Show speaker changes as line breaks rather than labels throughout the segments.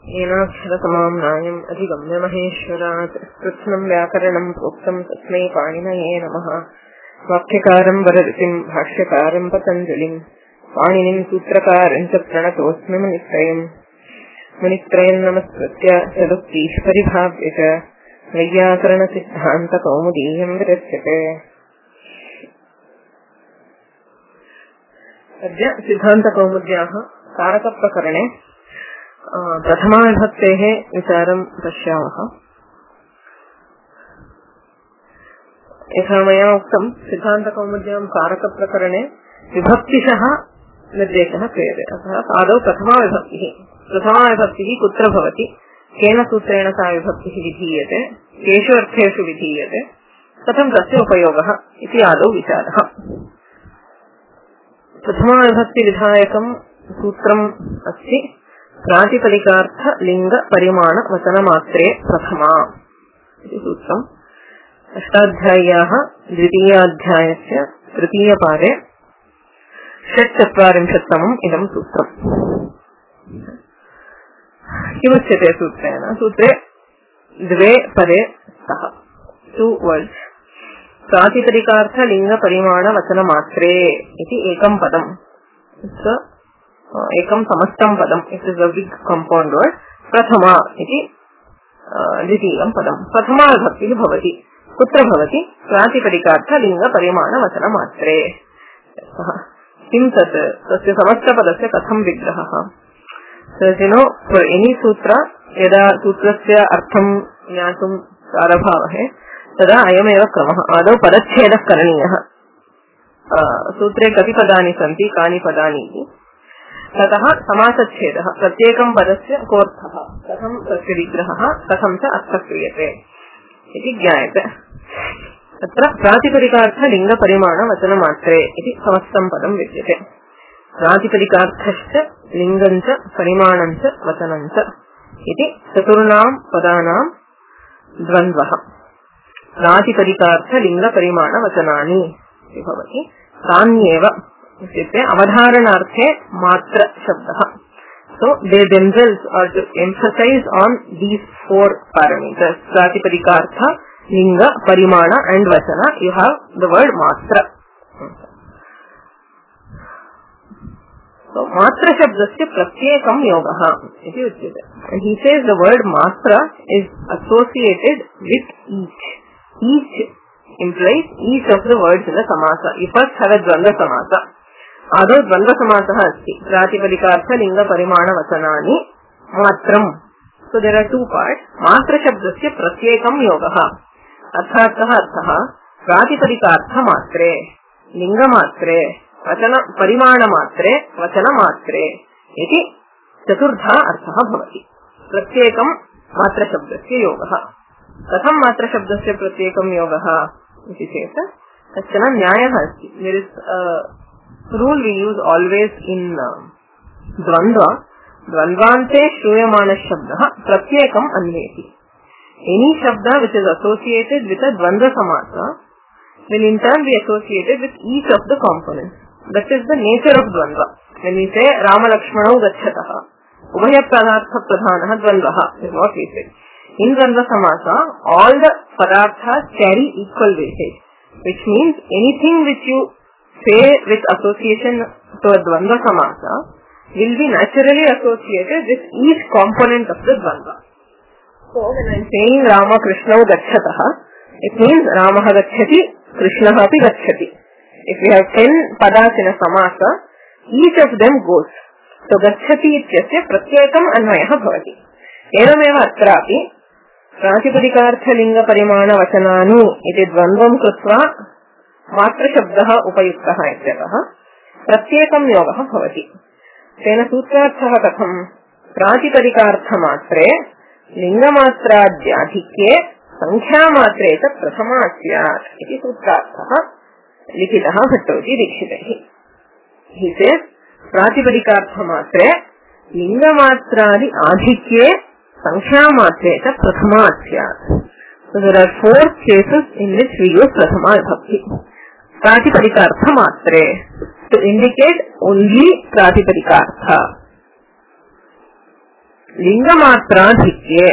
येनाक्षरतमां नायम् अधिगम्य महेश्वरात् कृत्स्नं व्याकरणं प्रोक्तं तस्मै पाणिनये नमः। वाक्यकारं वररुचिं भाष्यकारं पतञ्जलिं पाणिनिं सूत्रकारं च प्रणतोऽस्मि मुनित्रयं नमस्कृत्य तदुक्तीश्वरिभाव्य च वैयाकरणसिद्धान्तकौमुदीयं विरच्यते। अद्य सिद्धान्तकौमुद्याः कारकप्रकरणे प्रथमाविभक्तेः विचारं पश्यामः। यथा मया उक्तं सिद्धान्तकौमुद्यां कारकप्रकरणे विभक्तिशः निर्देशः क्रियते। अतः आदौ प्रथमाविभक्तिः कुत्र भवति, केन सूत्रेण सा विभक्तिः विधीयते, केषु अर्थेषु विधीयते, कथं तस्य उपयोगः इति आदौ विचारः। प्रथमाविभक्तिविधायकं सूत्रम् अस्ति प्रातिपदिकार्थ लिंग परिमाण वचनमात्रे प्रथमा इति सूत्रम्। अष्टाध्याय्याः द्वितीयाध्यायस्य तृतीयपादे 46तमम् इदं सूत्रम्। किमुच्यते सूत्रेण? सूत्रे द्वे पदे स्तः, 2 words। प्रातिपदिकार्थ लिंग परिमाण वचनमात्रे इति एकं पदम्, एकं समस्तं पदम्, it is a big compound word. प्रथमा इति द्वितीयं पदम्। प्रथमा विभक्तिः भवति कुत्र भवति? प्रातिपदिकार्थ लिंग परिमाण वचनमात्रे। किं तत्? तस्य समस्तपदस्य कथं विग्रहः? फॉर एनी सूत्र यदा सूत्रस्य अर्थं ज्ञातुं प्रारभामहे तदा अयमेव क्रमः। आदौ पदच्छेदः करणीयः। सूत्रे कति पदानि सन्ति, कानि पदानि इति। ततः समासच्छेदः, प्रत्येकं पदस्य कोऽर्थः, कथं तस्य विग्रहः, कथं च अर्थः क्रियते इति ज्ञायते। तत्र प्रातिपदिकार्थ लिंग परिमाण वचनमात्रे इति समस्तं पदं विद्यते। प्रातिपदिकार्थश्च लिङ्गञ्च परिमाणञ्च वचनञ्च इति चतुर्णां पदानां द्वन्द्वः। प्रातिपदिकार्थ लिंग परिमाण वचनानि इति भवति। तान्येव इत्युक्ते अवधारणार्थे मात्र शब्दः। So they themselves are to emphasize on these 4 parameters: pratipadika, linga, parimana and vachana. You have the word matra. So matra shabdasya pratyekam yogaha iti uchyate. And he says the word matra is associated with each. Each implies each of the words in the samasa. You first have a dvandva samasa. आदौ द्वन्द्वसमासः अस्ति। प्रातिपदिकार्थ लिंग परिमाण वचनानि मात्रम्। So there R 2 parts. मात्र शब्दस्य प्रत्येकं योगः अर्थात् कः अर्थः? प्रातिपदिकार्थ मात्रे, लिंग मात्रे, वचन परिमाण मात्रे, वचन मात्रे इति चतुर्धा अर्थः भवति। प्रत्येकं मात्र शब्दस्य योगः। कथं मात्र शब्दस्य प्रत्येकं योगः इति चेत् कश्चन न्यायः अस्ति। There is rule we use always in dvandva. Dvandvante shruyamana shabdah pratyekam anveti. Any shabda which is associated with a dvandva samasa will in turn be associated with each of the components. That is the nature of dvandva. When we say Rama Lakshmanau gachatah, ubhaya padartha pradhanah dvandvah is what we say. In dvandva samasa, all the padarthas carry equal weightage, which means anything which you say with association to a dvandva samasa will be naturally associated with each component of the dvandva. So when I am saying Rama Krishnau gachatah, it means Ramaha gacchati, Krishnaha api gacchati. If we have 10 padas in a samasa, each of them goes. So gacchati ityasya pratyekam anvayah bhavati. Erameva atrapi pratipadikaartha linga parimana vachanani iti dvandvam krutva मात्र शब्दः उपयुक्तः इत्यतः प्रत्येकं योगः भवति। तेन सूत्रार्थः कथं? प्रातिपदिकार्थमात्रे लिङ्गमात्राद्याधिक्ये संख्यामात्रे च प्रथमा स्यात् इति सूत्रार्थः लिखितः भट्टोजी दीक्षितैः। He says प्रातिपदिकार्थमात्रे लिङ्गमात्रादि आधिक्ये संख्यामात्रे च प्रथमा स्यात्. So there are 4 cases in which we use prathama vibhakti. Pratipadika matre to indicate only pratipadika. Lingamatraadhikye.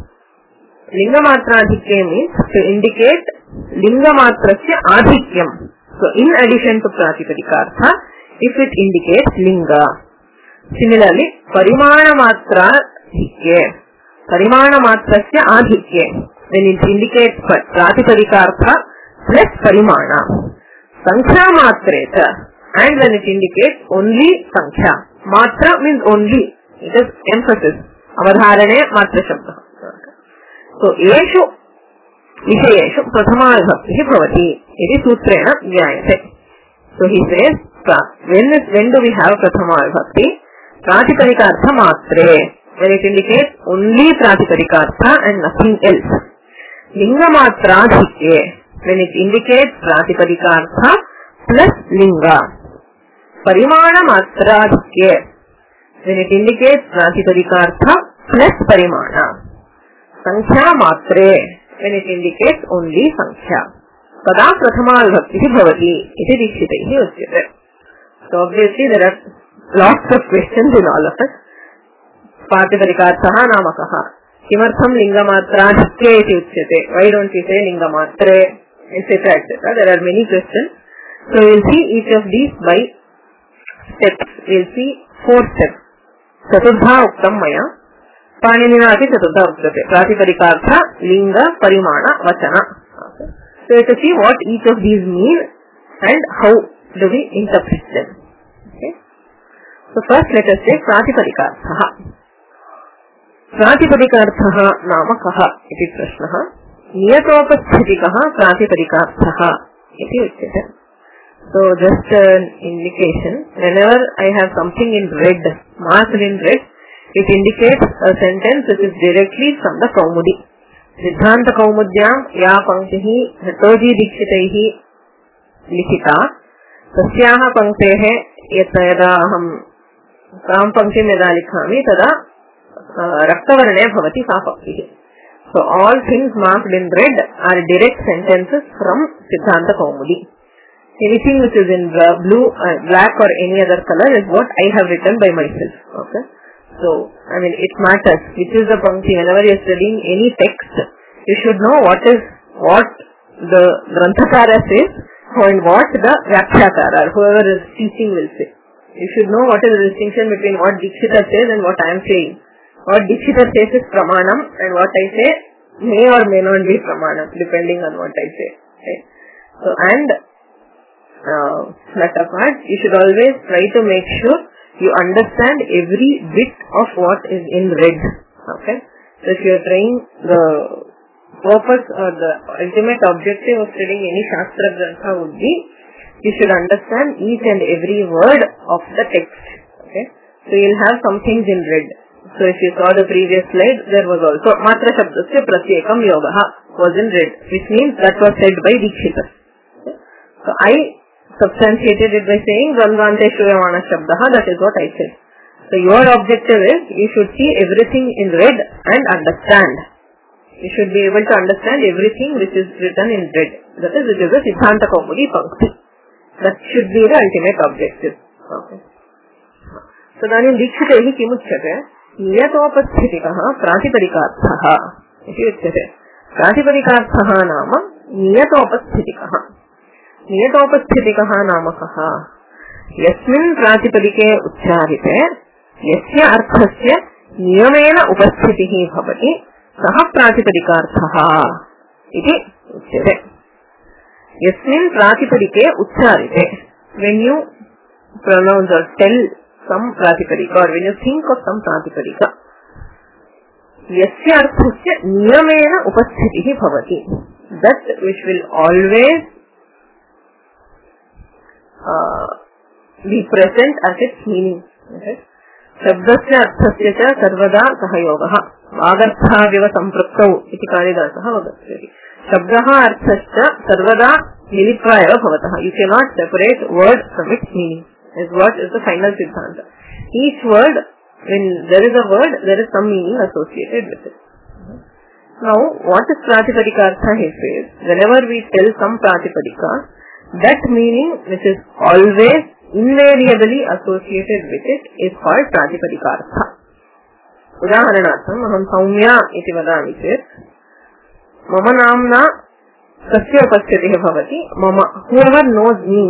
Lingamatraadhikye means to indicate Lingamatrasya adhikyam. So in addition to Pratipadika, if it indicates Linga. Similarly, Parimanamatraadhikye. Parimanamatrasya adhikye. When it indicates Pratipadika plus Parimana. Sankhya matreta. And when it indicates only Sankhya. Matra means only. It is emphasis. Avadharane matra shabda. So, eshu vishayeshu prathama vibhakti bhavati. Iti sutrena jnayate. So, he says, when do we have prathama vibhakti? Pratipadika matre. When it indicates only Pratipadika and nothing else. Lingamatraadhikye. When it indicates Pratipadika plus Linga. Parimanamatraadhikye. When it indicates Pratipadika plus Parimana. Sankhya matre. When it indicates only Sankhya. Tada prathama vibhakti bhavati. Iti dikshitaihi uchyate. So obviously there are lots of questions in all of it. Pratipadikatha namakaha. Kimartham lingamatraadhikye iti uchyate. Why don't we say lingamatre, etc., etc. There are many questions. So we will see each of these by steps. We will see 4 steps. Chaturdha uktam maya. Paninina ati chaturdha uktate. Pratipadikatha, linga, parimana, vachana. Okay. So we have to see what each of these mean and how do we interpret them. Okay. So first let us say Pratipadikatha. Pratipadikatha nama kaha iti prashnaha. Niyatopasthitikaha Pratipadikatha iti uchyate. So just an indication, whenever I have something in red, marked in red, it indicates a sentence which is directly from the Kaumudi. Siddhanta Kaumudyam ya panktihi Hatoji Dikshitaihi likhita tasyaha panktehe yada aham tam panktim yada likhami tada raktavarane bhavati sa panktihi. So all things marked in red are direct sentences from Siddhanta Kaumudi. Anything which is in blue, black or any other color is what I have written by myself. Okay. So, I mean, it matters which is the pankti. Whenever you are studying any text, you should know what the Granthakara says and what the Vyakhyakara, whoever is teaching, will say. You should know what is the distinction between what Dikshita says and what I am saying. What Dikshita says is Pramanam and what I say may or may not be Pramanam depending on what I say. Okay. So, and that apart, you should always try to make sure you understand every bit of what is in red. Okay. So if you are trying, the purpose or the ultimate objective of studying any Shastra Grantha would be, you should understand each and every word of the text. Okay. So you will have some things in red. So if you saw the previous slide, there was also Matra Shabdasya Pratyekam Yogaha was in red, which means that was said by Dikshita. Okay. So I substantiated it by saying Brahmante Shruyamana Shabdaha, that is what I said. So your objective is, you should see everything in red and understand. You should be able to understand everything which is written in red. That is, it is a Siddhanta Kaumudi pankti. That should be the ultimate objective. Okay. So then in Dikshitehi kimuchyate, Niyatopasthitikaha Pratipadikatha iti uchyate. Pratipadikatha nama Niyatopasthitikaha. Niyatopasthitikaha namakaha. Yasmin Pratipadike ucharite yasya arthasya niyamena upasthitihi bhavati saha Pratipadikatha iti uchyate. Yasmin Pratipadike ucharite. When you pronounce or tell some Pratipadika or when you think of some Pratipadika, yasya arthasya niyamena upasthitihi bhavati. That which will always be present as its meaning. Okay. Shabdasya arthasya cha sarvada sahayogaha vagartha viva sampraktau iti Kalidasaha vagasyati. Shabdaha arthasya sarvada militva eva bhavataha. You cannot separate word from its meaning. Is what is the final Siddhanta. Each word, when there is a word, there is some meaning associated with it. Now, what is Pratipadika Artha? He says, whenever we tell some Pratipadika, that meaning which is always invariably associated with it is called Pratipadika Artha. उदाहरणार्थम् अहं सौम्या इति वदामि चेत् मम नाम्ना कस्य उपस्थितिः भवति, मम whoever knows me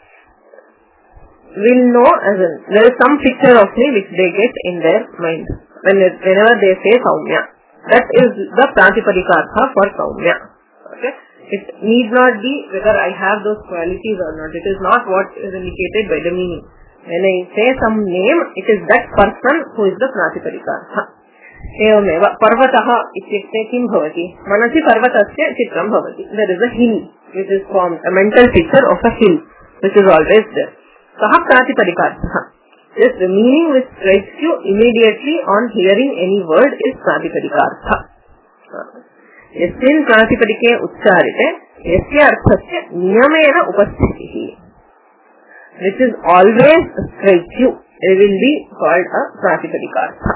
will know, as in there is some picture of me which they get in their mind whenever they say Saumya. That is the Pratipadika for Saumya. Okay, it need not be whether I have those qualities or not. It is not what is indicated by the meaning. When I say some name, it is that person who is the Pratipadika. एवमेव पर्वतः इत्युक्ते किं भवति, मनसि पर्वतस्य चित्रं भवति. There is a hill which is formed, a mental picture of a hill which is always there. सः प्रातिपदिकार्थः. Yes, the meaning which strikes you immediately on hearing any word is प्रातिपदिकार्थः. यस्मिन् प्रातिपदिके उच्चारिते यस्य अर्थस्य नियमेन उपस्थितिः, which is always strikes you, it will be called a प्रातिपदिकार्थः.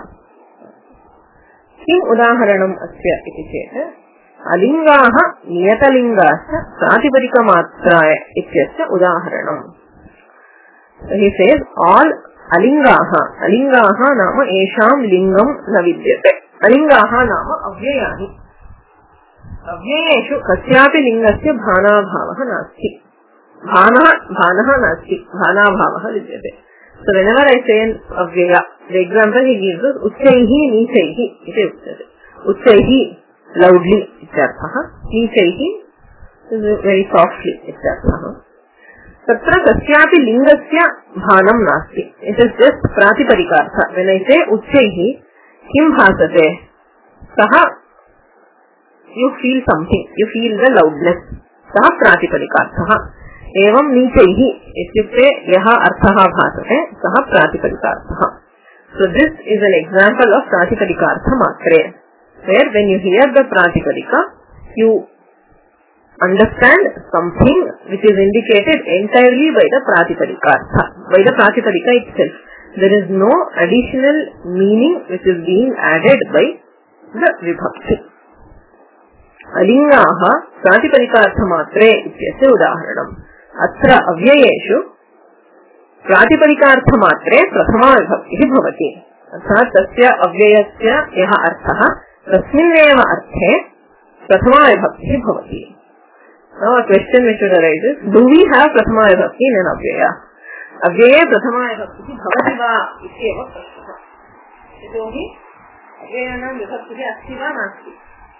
किम् उदाहरणम् अस्य इति चेत् अलिङ्गाः नियतलिङ्गाश्च प्रातिपदिकमात्राय इत्यस्य उदाहरणम्. He says all अलिङ्गाः नाम येषां लिङ्गं न विद्यते. अलिङ्गाः नाम अव्ययानि. अव्ययेषु कस्यापि लिङ्गस्य भानाभावः नास्ति. भानः नास्ति, भानाभावः विद्यते. So whenever I say an avyaya, the example he gives is uccaihi नीचैहि इति उच्यते. उच्चैहि loudly इत्यर्थः, नीचैहि is very softly इत्यर्थः. तत्र कस्यापि लिङ्गस्य भानं नास्ति. It is just प्रातिपदिकार्थः. When I say उच्चैहि, किं भासते? सः, you feel something, you feel the loudness. सः प्रातिपदिकार्थः. एवं नीचैः इत्युक्ते यः अर्थः भासते सः प्रातिपदिकार्थः. So this is an example of प्रातिपदिकार्थ मात्रे, where when you hear the प्रातिपदिका, you understand something which is indicated entirely by the प्रातिपदिकार्थ, by the प्रातिपदिका itself. There is no additional meaning which is being added by the vibhakti. अलिङ्गाः प्रातिपदिकार्थ मात्रे इत्यस्य उदाहरणम्. अत्र अव्ययेषु प्रातिपदिकार्थ मात्रे प्रथमा विभक्तिः भवति. अर्थात् तस्य अव्ययस्य यः अर्थः तस्मिन्नेव अर्थे प्रथमा विभक्तिः भवति. Now a question which should arise is, do we have प्रथमा विभक्ति in an अव्यय? अव्यये प्रथमा विभक्तिः भवति वा इत्येव प्रश्नः. यतोहि अव्ययानां विभक्तिः अस्ति वा नास्ति?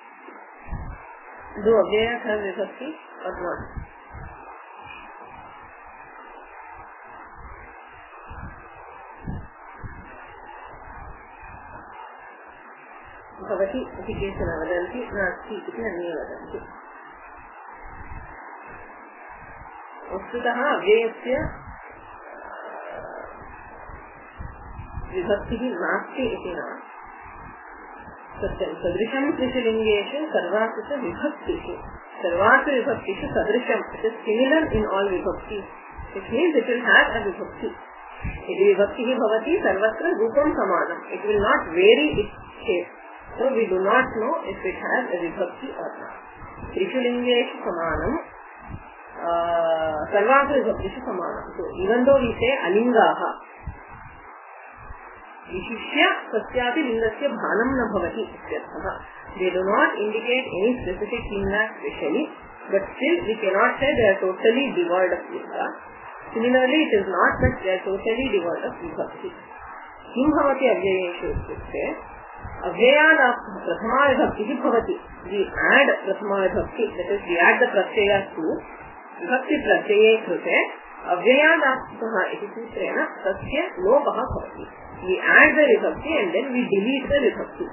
Do अव्ययः have विभक्ति or not? भवति इति केचन वदन्ति, नास्ति इति अन्ये वदन्ति. वस्तुतः अव्ययस्य विभक्तिः नास्ति इति न सत्यं. सदृशं त्रिषु सर्वासु च विभक्तिषु सदृशम्. It is similar in all vibhakti. It means it will have a vibhakti. यदि विभक्तिः भवति सर्वत्र रूपं समानम्. It will not vary its shape. So we do not know if it has a vibhakti or not. Trishu lingeshu samanam, sarvasu vibhaktishu samanam. So even though we say alingaha, vishishya kasyapi lingasya bhanam na bhavati ityarthah. They do not indicate any specific linga specially, but still we cannot say they are totally devoid of linga. Similarly, it is not that they are totally devoid of vibhakti. Kim bhavati avyayeshu ityukte अव्ययानां प्रथमा विभक्तिः भवति. We add प्रथमा विभक्ति, that is we add the Pratyaya to विभक्ति प्रत्यये कृते अव्ययानात्मः इति सूत्रेण तस्य लोपः भवति. We add the विभक्ति and then we delete the विभक्ति.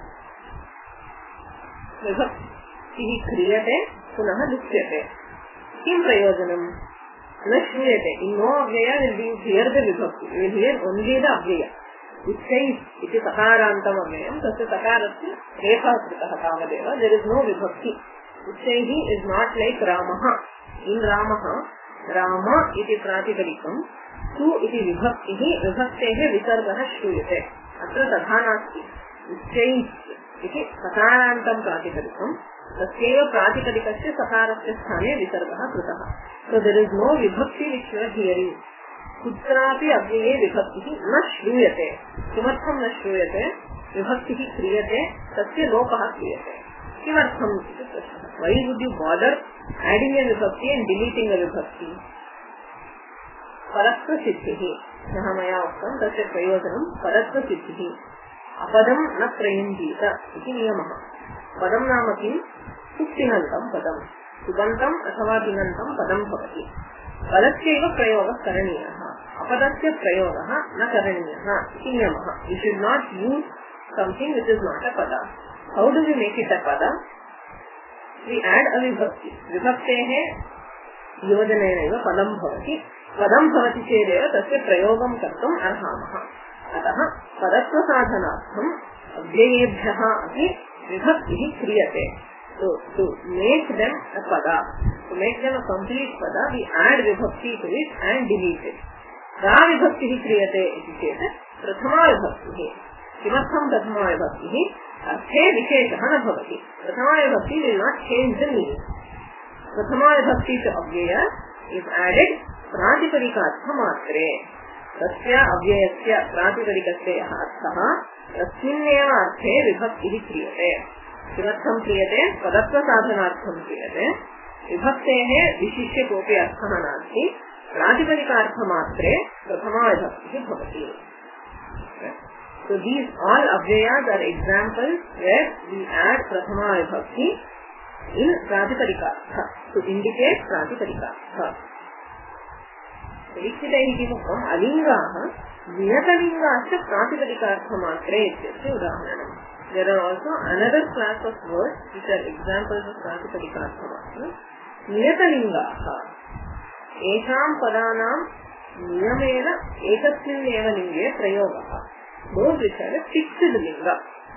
विभक्तिः क्रियते पुनः लुप्यते. किं प्रयोजनं? न श्रूयते. In no अव्यय will we hear the विभक्ति. We will hear only the अव्यय. उच्चैः इति सकारान्तम् अव्ययं, तस्य सकारस्य रेफः कृतः तावदेव. देयर इज नो विभक्ति. उच्चैः इज नॉट लाइक रामः. इन रामः राम इति प्रातिपदिकं, तु इति विभक्तिः, विभक्तेः विसर्गः श्रूयते. अत्र तथा नास्ति. उच्चैः इति सकारान्तं प्रातिपदिकं, तस्यैव प्रातिपदिकस्य सकारस्य स्थाने विसर्गः कृतः. सो देयर इज नो विभक्ति विच यू आर हियरिंग. कुत्रापि अव्यये विभक्तिः न श्रूयते. किमर्थं न श्रूयते? विभक्तिः क्रियते तस्य लोपः क्रियते किमर्थम् इति प्रश्नः why would you bother adding a vibhakti and deleting a vibhakti परत्वसिद्धिः यः मया उक्तं तस्य प्रयोजनं परत्वसिद्धिः अपदं न प्रयुञ्जीत इति नियमः पदं नाम किं सुक्तिनन्तं पदं सुबन्तं अथवा तिङन्तं पदं भवति पदस्यैव प्रयोगः करणीयः अपदस्य प्रयोगः न करणीयः इति नियमः you should not use something which is not a pada how do we make it a pada we add अ विभक्ति विभक्तेः योजनेनैव पदं भवति पदं भवति चेदेव तस्य प्रयोगं कर्तुम् अर्हामः अतः पदत्वसाधनार्थम् अव्ययेभ्यः अपि विभक्तिः क्रियते to make them a pada to make them a complete pada we add vibhakti to it and delete it का विभक्तिः क्रियते इति चेत् प्रथमा विभक्तिः किमर्थं प्रथमा विभक्तिः अर्थे विशेषः न भवति प्रथमा विभक्ति will not change the meaning प्रथमा विभक्ति च अव्यय is added प्रातिपदिकार्थमात्रे तस्य अव्ययस्य प्रातिपदिकस्य यः अर्थः तस्मिन्नेव अर्थे विभक्तिः क्रियते किमर्थं क्रियते पदत्वसाधनार्थं क्रियते विभक्तेः विशिष्य कोऽपि अर्थः नास्ति प्रातिपदिकार्थमात्रे प्रथमा विभक्तिः भवति so these all avyayas are examples where we add prathama vibhakti in pratipadika to indicate pratipadika परीक्षितैः किमुक्तम् अलिङ्गाः नियतलिङ्गाश्च प्रातिपदिकार्थमात्रे इत्यस्य उदाहरणम् there are also another class of words which are examples of प्रातिपदिकार्थमात्र नियतलिङ्गाः एषां पदानां नियमेन एकस्मिन्नेव लिङ्गे प्रयोगः those which are fixed लिङ्ग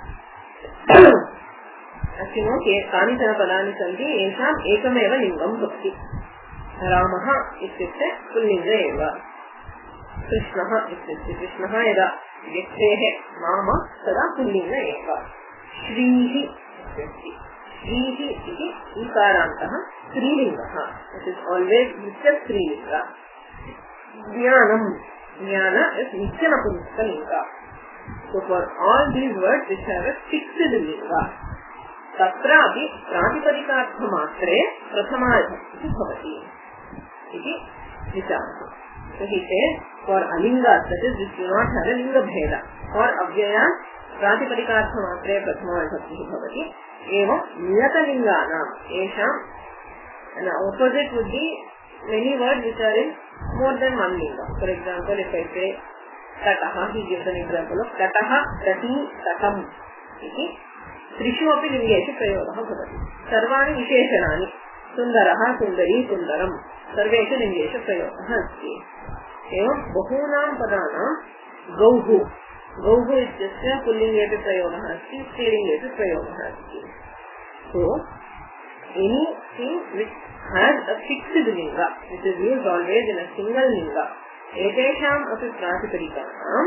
अस्मिन् कानिचन पदानि सन्ति येषाम् एकमेव लिङ्गं भवति रामः इत्युक्ते पुल्लिङ्ग एव कृष्णः इत्युक्ते कृष्णः यदा व्यक्तेः नाम तदा पुल्लिङ्ग एव श्रीः श्रीः इति ईकारान्तः स्त्रीलिङ्गः इट् इस् आल्वेस् नित्य स्त्रीलिङ्ग ज्ञानं ज्ञान इस् नित्यनपुंसकलिङ्ग so for all these words which have a fixed लिङ्ग तत्रापि प्रातिपदिकार्थमात्रे प्रथमा विभक्तिः भवति इति विचारः so he says for alinga that is which do not have a linga bheda for avyaya प्रातिपदिकार्थमात्रे प्रथमा विभक्तिः भवति एवं नियतलिङ्गानां येषां an opposite would be many words which are in more than one linga for example if I say tatah he gives an example of tatah tati tatam iti त्रिषु अपि लिङ्गेषु प्रयोगः भवति सर्वाणि विशेषणानि सुन्दरः सुन्दरी सुन्दरं सर्वेषु लिङ्गेषु प्रयोगः अस्ति एवं बहूनां पदानां गौः गौः इत्यस्य पुल्लिङ्गेपि प्रयोगः अस्ति स्त्रीलिङ्गेपि प्रयोगः अस्ति so anything which has a fixed linga which is used always in a single linga एतेषाम् अपि प्रातिपदिकानां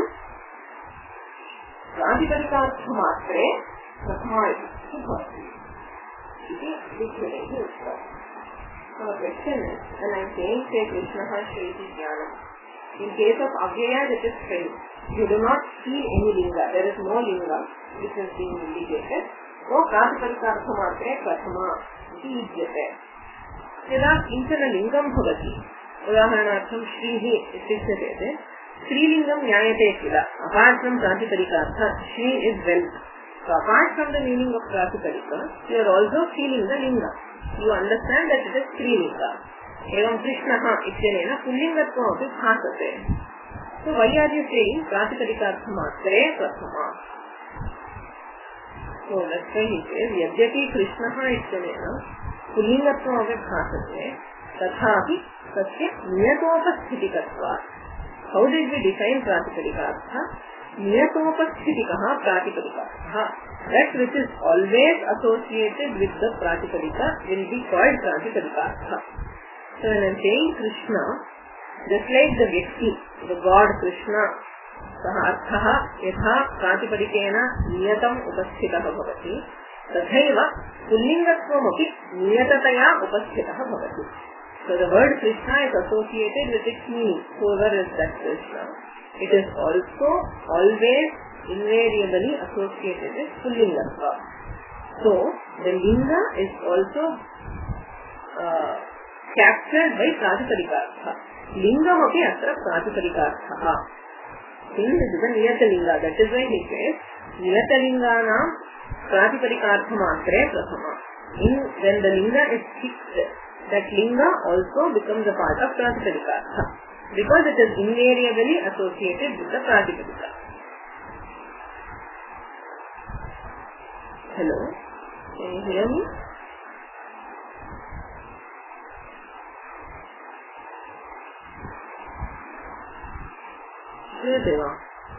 प्रातिपदिकार्थमात्रे प्रथमा विभक्तिः भवति इति विचारैः उक्तम् So the question is, when I am saying say Krishna Shri Jnanam, in case of Avyaya that is failed, you do not see any linga, there is no linga which is being indicated, so प्रातिपदिकार्थमात्रे प्रथमा इति युज्यते यदा किञ्चन लिङ्गं भवति उदाहरणार्थं श्रीः इत्युच्यते चेत् स्त्रीलिङ्गं ज्ञायते किल apart from pratipadikartha shri is wealth so apart from the meaning of pratipadika you are also feeling the linga you understand that it is strilinga एवं कृष्णः इत्यनेन पुल्लिङ्गत्वम् अपि भासते so why are you saying प्रातिपदिकार्थमात्रे Prathama so that's why he says यद्यपि कृष्णः इत्यनेन पुल्लिङ्गत्वम् अपि भासते तथापि तस्य नियतोपस्थितिकत्वात् how did we define प्रातिपदिकार्थ नियतोपस्थितिकः प्रातिपदिकार्थः that which is always associated with the pratipadika will be called pratipadika. So when I am saying Krishna, just like the Vyakti, the God Krishna, सः अर्थः यथा प्रातिपदिकेन नियतम् उपस्थितः भवति तथैव पुल्लिङ्गत्वमपि नियततया उपस्थितः भवति. So the word Krishna is associated with its meaning. Whoever is that Krishna, it is also always invariably associated with Pullinga. So the linga is also captured by Pratipadika. Lingam api atra Pratipadika. Since it is a Niyatalinga, that is why he says Niyatalingana Pratipadika matre prasama. When the linga is fixed, that linga also becomes a part of Pratipadika because it is invariably associated with the Pratipadika. Hello, can you hear me? Deva.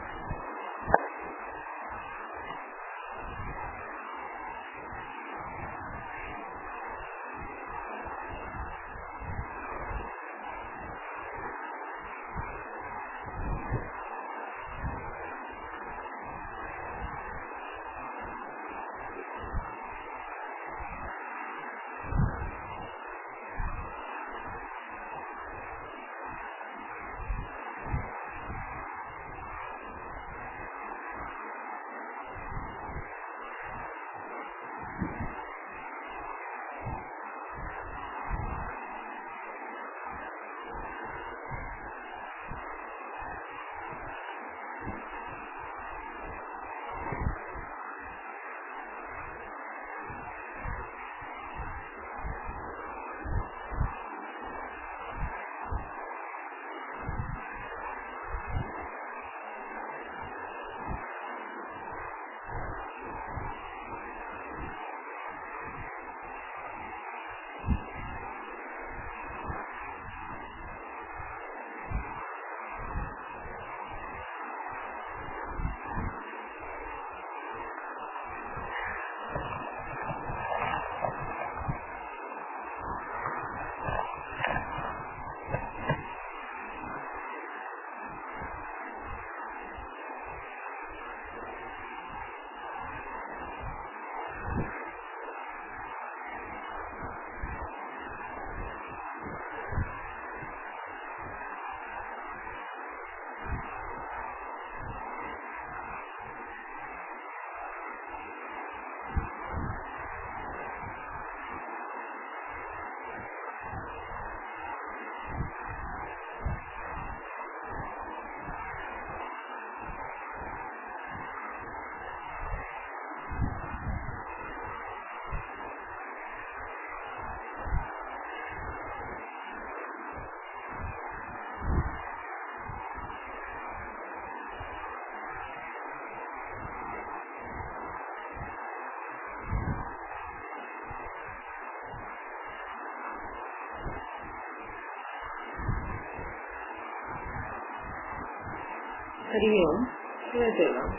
Hari Om, Shiva.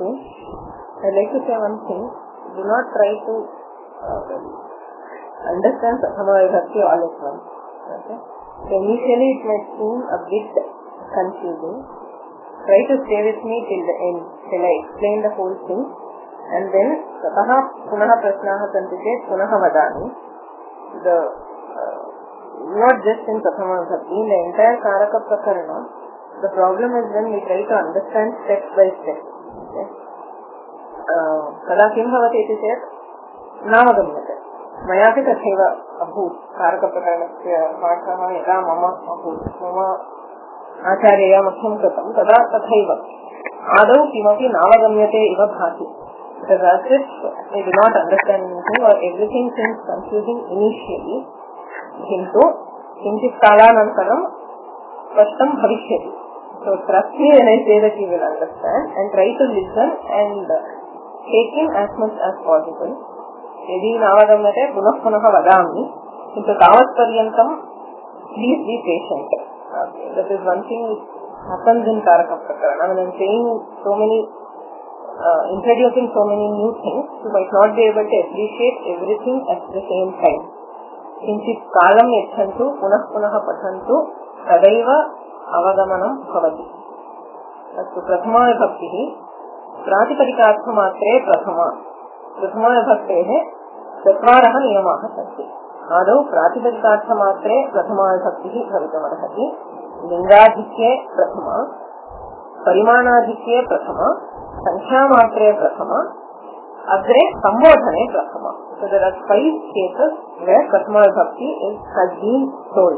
also, I'd like to say one thing. Do not try to understand Prathama Vibhakti all at once. Okay? So initially it might seem a bit confusing. Try to stay with me till the end, till I explain the whole thing. And then, Tataha Punaha Prashnaha Santite Punaha Vadani. Not just in Prathama Vibhakti, in the entire Karaka Prakarana, the problem is when we try to understand step by step. Okay? Kada kim bhavati iti chet navagamyate. Mayapi tathaiva abhut. Karaka prakaranasya paఠः यदा मम अभूत् मम आचार्यया मह्यं कृतं तदा तथैव आदौ किमपि नावगम्यते इव भाति. Because as if they do not understand anything or everything seems confusing initially, किन्तु किञ्चित् कालानन्तरं स्पष्टं भविष्यति. So trust me when I say that you will understand and try to listen and take in as much as possible. यदि नावगम्यते पुनः पुनः वदामि, किन्तु तावत् पर्यन्तं please be patient. That is one thing which happens in Karaka Prakarana. When I am saying so many, introducing so many new things, you might not be able to appreciate everything at the same time. किञ्चित् कालं यच्छन्तु, पुनः पुनः पठन्तु, तदैव अवगमनं भवति. अस्तु, प्रथमा विभक्तिः प्रातिपदिकार्थमात्रे प्रथमा. प्रथमा विभक्तेः चत्वारः नियमाः सन्ति. आदौ प्रातिपदिकार्थमात्रे प्रथमा विभक्तिः भवितुमर्हति. लिङ्गाधिक्ये प्रथमा, परिमाणाधिक्ये प्रथमा, संख्यामात्रे प्रथमा, अग्रे संबोधने प्रथमा. So there are 5 cases where prathama vibhakti has been told.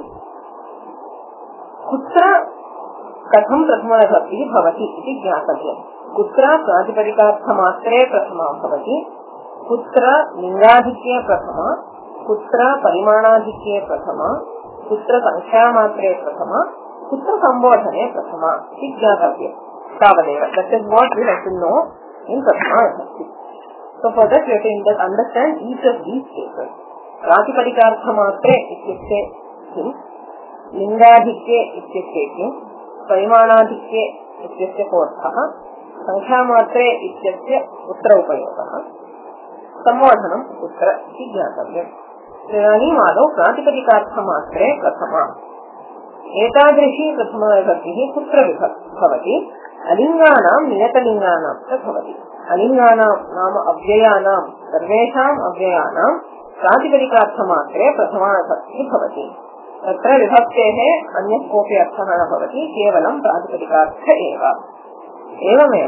कुत्र कथं प्रथमा विभक्तिः भवति इति ज्ञातव्यम्. कुत्र प्रातिपदिकार्थमात्रे प्रथमा भवति, कुत्र लिङ्गाधिक्ये प्रथमा, कुत्र परिमाणाधिक्ये प्रथमा, कुत्र संख्यामात्रे प्रथमा, कुत्र संबोधने प्रथमा इति ज्ञातव्यम्. तावदेव. That is what we have to know in prathama vibhakti. So for that we have to understand each of these cases. प्रातिपदिकार्थमात्रे इत्युक्ते किम्, लिङ्गाधिक्ये इत्युक्ते किम्, परिमाणाधिक्ये इत्यस्य कोऽर्थः, संख्यामात्रे इत्यस्य कुत्र उपयोगः, संबोधनं कुत्र इति ज्ञातव्यम्. इदानीम् आदौ प्रातिपदिकार्थमात्रे प्रथमा. एतादृशी प्रथमा विभक्तिः कुत्र भवति? अलिङ्गानां नियतलिङ्गानां च भवति. अलिङ्गानां नाम अव्ययानां सर्वेषाम् अव्ययानां प्रातिपदिकार्थमात्रे प्रथमा विभक्तिः भवति. तत्र विभक्तेः अन्यः कोऽपि अर्थः न भवति, केवलं प्रातिपदिकार्थ एव. एवमेव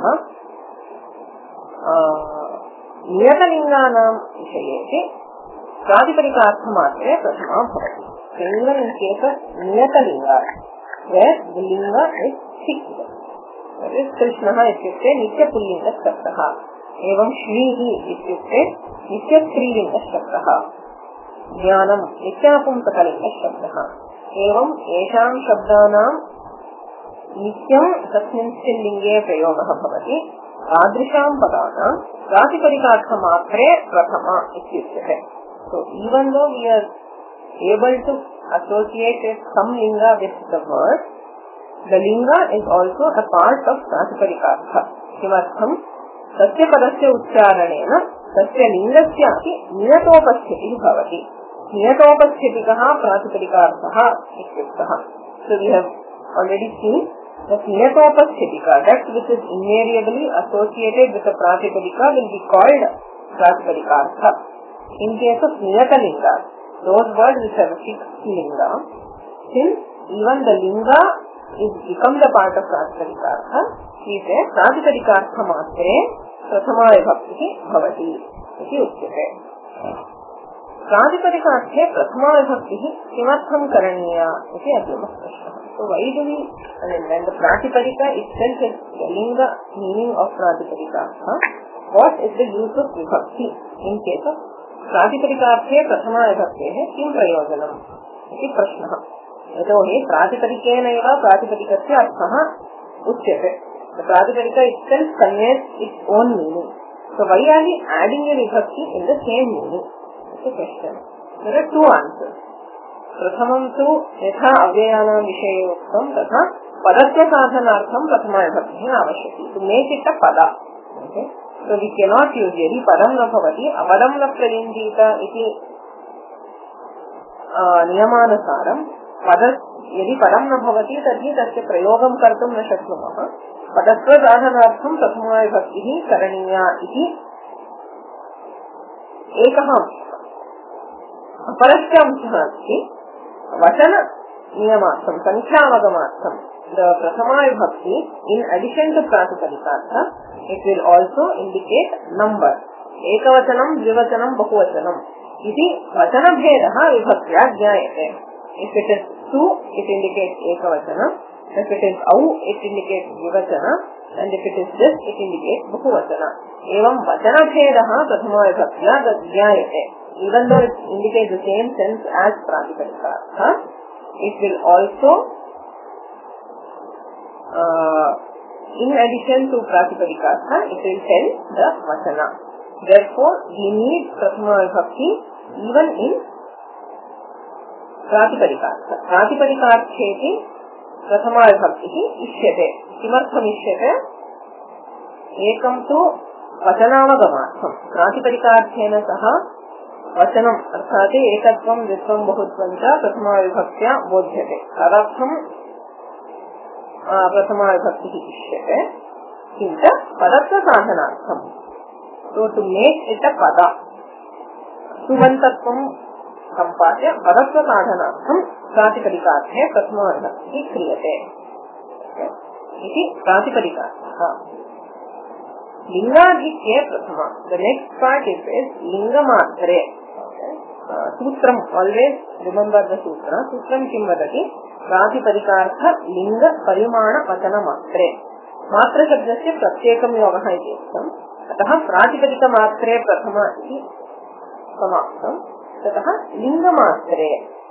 नियतलिङ्गानां विषये प्रातिपदिकार्थमात्रे प्रथमा भवति. Even in case of niyatalinga, where the linga is fixed. That is Krishnaha ityukte nityapullinga shabdaha. Evam Shrihi ityukte nityasrilinga shabdaha. Jnanam nityapumsakalinga shabdaha. Evam esham shabdanam nityam tasmin stillinge prayogaha bhavati. Adrisham padanam pratipadikaarthamatre prathama ityukte. So even though we are able to associate some linga with the word, the linga is also a part of pratipadikaartha. किमर्थं तस्य पदस्य उच्चारणेन तस्य लिङ्गस्य अपि नियतोपस्थितिः भवति. नियतोपस्थितिकः प्रातिपदिकार्थः इत्युक्तः. So we have already seen that niyatopasthika, that which is invariably associated with the pratipadika, will be called pratipadikaartha. In case of niyatalinga, those words which have a fixed linga, since even the linga is become the part of pratipadikaartha, he says pratipadikaartha matre prathama vibhakti bhavati iti uchyate. प्रातिपदिकार्थे प्रथमा विभक्तिः किमर्थं करणीया इति अग्रिमः प्रश्नः. So why do we, when the प्रातिपदिका itself is telling the meaning of प्रातिपदिकार्थ, what is the use of vibhakti in case of प्रातिपदिकार्थे प्रथमा विभक्तेः किं प्रयोजनम् इति प्रश्नः. यतोहि प्रातिपदिकेनैव प्रातिपदिकस्य अर्थः उच्यते. The प्रातिपदिका itself conveys its own meaning. So why are we adding a vibhakti in the same meaning? Question. There are two answers. प्रथमं तु यथा अव्ययानां विषये उक्तं तथा पदस्य साधनार्थं प्रथमा विभक्तिः आवश्यकी. To make it a pada, Okay, so we cannot use yadi padam na bhavati apadam na prayinjita iti niyamanusaram यदि पदं न भवति तर्हि तस्य प्रयोगं कर्तुं न शक्नुमः। पदत्वसाधनार्थं प्रथमाविभक्तिः करणीया इति एकः अपरश्च अंशः अस्ति। वचननियमार्थं संख्यावगमार्थं प्रथमाविभक्ति in addition to प्रातिपदिकार्थ it will also indicate number, एकवचनं द्विवचनं बहुवचनम् इति वचनभेदः विभक्त्या ज्ञायते। If it is two, it indicates ekavachana. If it is au, it indicates dvivachana. And if it is this, it indicates bahuvachana. Evam vachana bhedaha prathama vibhaktya jnayate. Even though it indicates the same sense as pratipadika, it will also, in addition to pratipadika, it will tell the vachana. Therefore, we need prathama vibhakti even in प्रातिपदिकार्थ। प्रातिपदिकार्थेति प्रथमाविभक्तिः इष्यते। किमर्थम् इष्यते? एकं तु वचनावगमार्थं, प्रातिपदिकार्थेन सह वचनम् अर्थात् एकत्वं द्वित्वं बहुत्वं च प्रथमाविभक्त्या बोध्यते। तदर्थं प्रथमाविभक्तिः इष्यते। किञ्च पदत्वसाधनार्थं, so to make it a pada, सुबन्तत्वं सम्पाद्य पदत्वसाधनार्थं प्रातिपदिकार्थे प्रथमाविभक्तिः क्रियते इति प्रातिपदिकार्थः। लिंगाधिक्ये प्रथमा, the next part is लिंगमात्रे। सूत्रम्, always remember the सूत्र। सूत्रं किं वदति? प्रातिपदिकार्थ लिंग परिमाण वचनमात्रे। मात्रशब्दस्य प्रत्येकं योगः इति उक्तम्। अतः प्रातिपदिकमात्रे प्रथमा इति समाप्तम्। ततः लिंगमात्रे,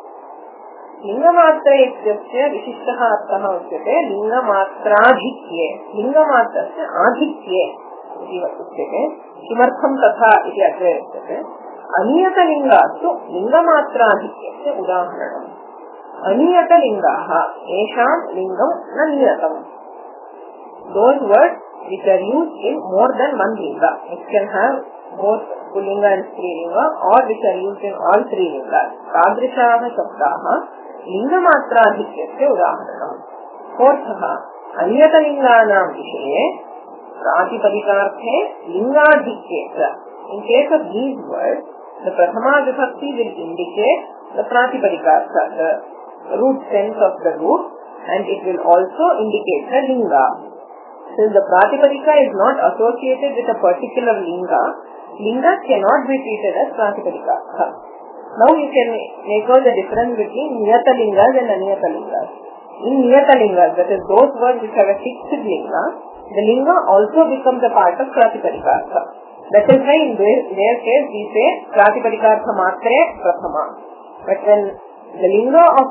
लिंगमात्रे इत्यस्य विशिष्टः अर्थः उच्यते लिंगमात्राधिक्ये, लिंगमात्रस्य आधिक्ये इति उच्यते। किमर्थं तथा इति अग्रे उच्यते। अनियतलिङ्गास्तु लिंगमात्राधिक्यस्य उदाहरणम्। अनियतलिङ्गाः येषां लिङ्गं न नियतम्, those words which are used in more than one linga, it can have both pullinga and strilinga, or which are used in all three lingas, तादृशाः शब्दाः लिंगमात्राधिक्यस्य उदाहरणम्। फोर्थः, अन्यतलिङ्गानां विषये प्रातिपदिकार्थे लिंगाधिक्ये च, in case of these words the prathama vibhakti will indicate the pratipadikārtha, the root sense of the root, and it will also indicate the linga. Since the pratipadika is not associated with a particular linga, lingas cannot be treated as pratipadika. Now you can make out the difference between niyatalingas and aniyatalingas. In niyatalingas, that is those words which have a fixed linga, the linga also becomes a part of pratipadika. That is why in their case we say pratipadika matre prathama. But when the linga of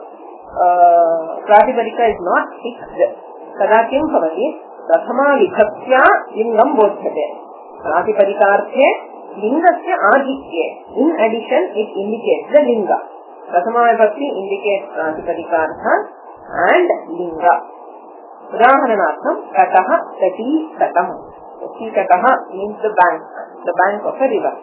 pratipadika is not fixed, तदा किं भवति? प्रथमा विभक्त्या लिंगं बोध्यते। प्रातिपदिकार्थे लिंगस्य आधिक्ये, in addition it indicates the linga. प्रथमा विभक्ति indicates प्रातिपदिकार्थ and linga. उदाहरणार्थं तटः, तटी, तटम्। तटः means the bank of a river.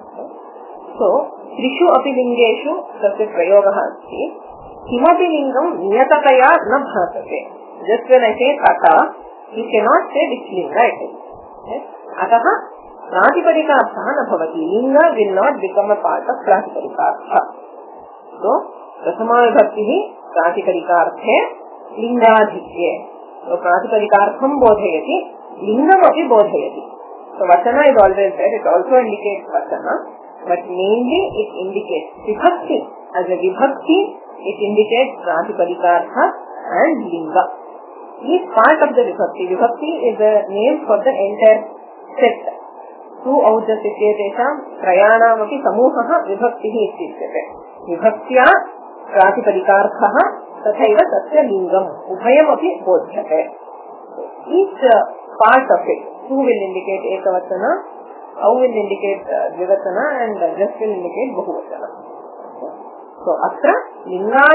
So त्रिषु अपि लिंगेषु तस्य प्रयोगः अस्ति। किमपि लिंगं नियततया न भासते। Just when I say tata, you cannot say which linga it is. अतः प्रातिपदिकार्थः न भवति, लिंगा will not become a part of प्रातिपदिकार्थः. So प्रथमा विभक्तिः प्रातिपदिकार्थे लिंगाधिक्ये, so प्रातिपदिकार्थं बोधयति, लिंगमपि बोधयति. So vachana is always there, it also indicates vachana, but mainly it indicates vibhakti. As a vibhakti, it indicates pratipadikārtha and linga. Each part of the vibhakti, vibhakti is a name for the entire set. Two औजसित्येतेषां त्रयाणामपि समूहः विभक्तिः इत्युच्यते। विभक्त्या प्रातिपदिकार्थः तथैव तस्य लिङ्गम् उभयमपि बोध्यते। Each part of it, two will indicate ekavachana, au will indicate dvivachana, and just will indicate bahuvachana. So atra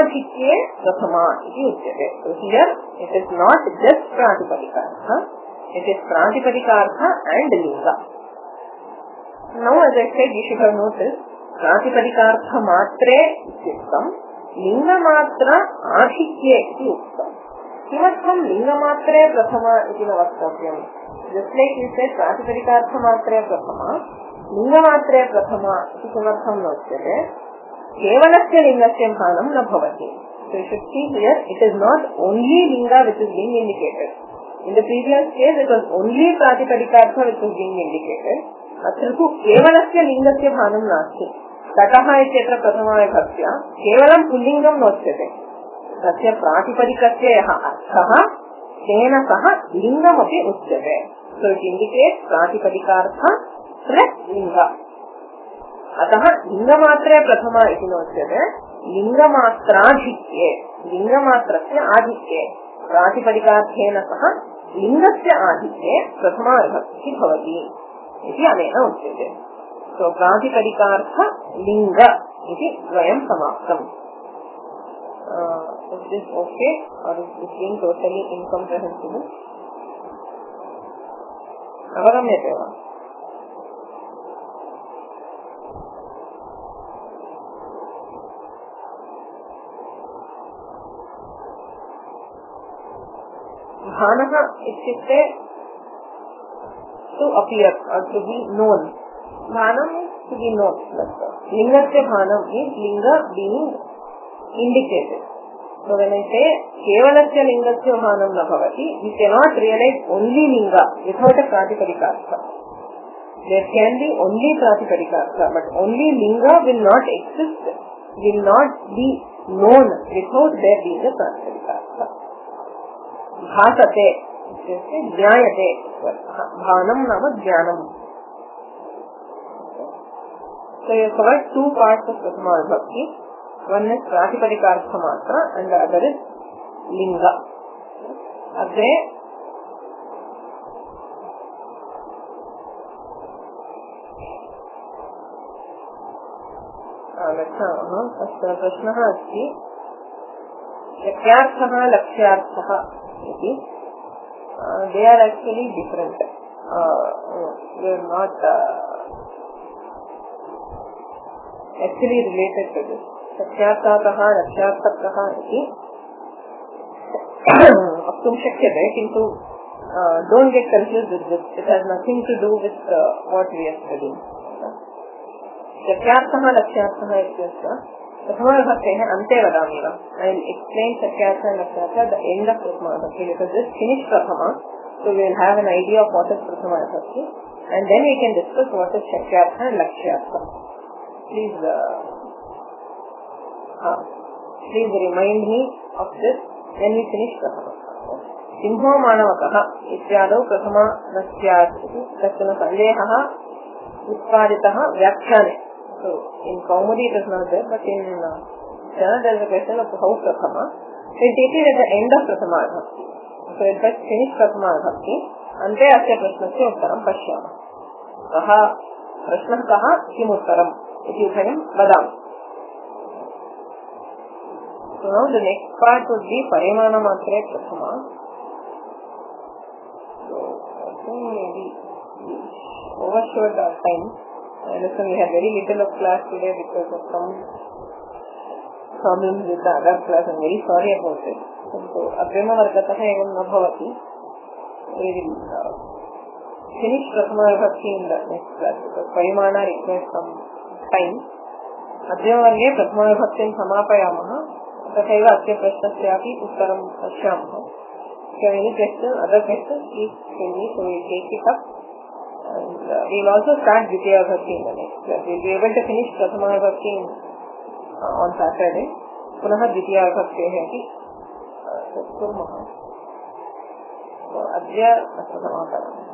lingadhikye prathama iti uchyate. So here it is not just pratipadikārtha, It is Pratipadika and Linga. Now, as I said, you should have noticed, Pratipadika matre ityuktam, Linga matra adhikye iti uktam. Kimatham Linga matre prathama iti na vaktavayam. Just like you said, Pratipadika matre prathama, Linga matre prathama iti kimatham notyate, kevalasya lingasya bhanam na bhavati. So you should see here, it is not only Linga which is being indicated. In the previous case, it was only Pratipadika which was being indicated. अत्रतु केवलस्य लिंगस्य भानं नास्ति. ततः इत्यत्र प्रथमाविभक्त्या केवलं पुल्लिङ्गं नोच्यते. तस्य प्रातिपदिकस्य यः अर्थः तेन सह लिङ्गमपि उच्यते. So it indicates pratipadikartha plus linga. अतः लिङ्गमात्रे प्रथमा इति नोच्यते. लिङ्गमात्राधिक्ये, लिङ्गमात्रस्य आधिक्ये, प्रातिपदिकार्थेन सह लिङ्गस्य आधिक्ये प्रथमाविभक्तिः भवति इति अनेन उच्यते. सो प्रातिपदिकार्थ लिंग इति द्वयं समाप्तम्. Is this okay or is this being totally incomprehensible? अवगम्यते वा? भानः इत्युक्ते to appear or to be known. Bhanam is to be known. Lingasya bhanam is linga being indicated. So when I say kevalasya lingasya bhanam na bhavati, we cannot realize only linga without a pratipadika. There can be only pratipadika, but only linga will not exist, will not be known without there being a pratipadika. Bhasate ज्ञायते, भानम नाम ज्ञानम. So you covered two parts of Prathama Vibhakti. One is Pratipadika Matra and the other is Linga. Agre अत्र प्रश्नः अस्ति शक्यार्थः लक्ष्यार्थः इति. They are actually different. They are not actually related to this. Sakyarthatah lakshyarthatah iti aktum shakyate, kintu don't get confused with this. It has nothing to do with what we are studying. Sakyartah lakshyartah ityasya Prathama-vibhakteः ante vadami va. I will explain Sakyartha and Lakshyartha at the end of Prathama-vibhakti because this finished Prathama, so we will have an idea of what is Prathama-vibhakti and then we can discuss what is Sakyartha and Lakshyartha. Please remind me of this when we finish Prathama. Simho manavakah ityadau Prathama Lakshyartha kachana sandehah utpaditah vyakhyane. So, in Kaumudi it is not there, but in Chana there is a question of how Prathama. So, it is at the end of Prathama Vibhakti. So, it has finished Prathama Vibhakti. Ante asya prashnasya uttaram pashyama. Kaha prashnah kaha kim uttaram iti udhayam vadam. So, now the next part would be Parimana Matre Prathama. So, I think maybe we overshot our time. I understand we had very little of class today because of some problems with the other class. I am very sorry about it. So, Aprema Vargatah evam na bhavati. We will finish Prathama Vibhakti in the next class because Parimana requires some time. Aprema Varge Prathama Vibhakti samapayamaha. Tathaiva asya prashnasyapi uttaram pashyamaha. If you have any questions, other questions, please tell me so we will take it up. And we will also start Dvitiya Vibhakti in the next class. We will be able to finish Prathama Vibhakti on Saturday. Punaha Dvitiya Vibhakti iti kurmaha. So, adya atra samaparamaha.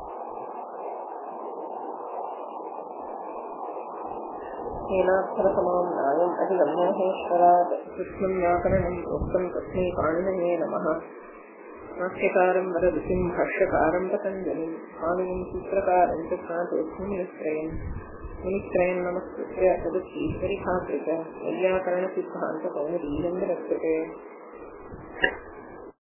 Yenāthara samam nāyam adhigamyaheshvarat krishnam vyakaranam uktam tasmai pāninaye namaha. नाट्यकारं वररुचिं भाष्यकारं पतञ्जलिं स्वामिनं सूत्रकारं च मुनित्रयं नमस्कृत्य तदुच्चीश्वरिभाकृत वैयाकरणसिद्धान्तकौमुदीरं रक्षते.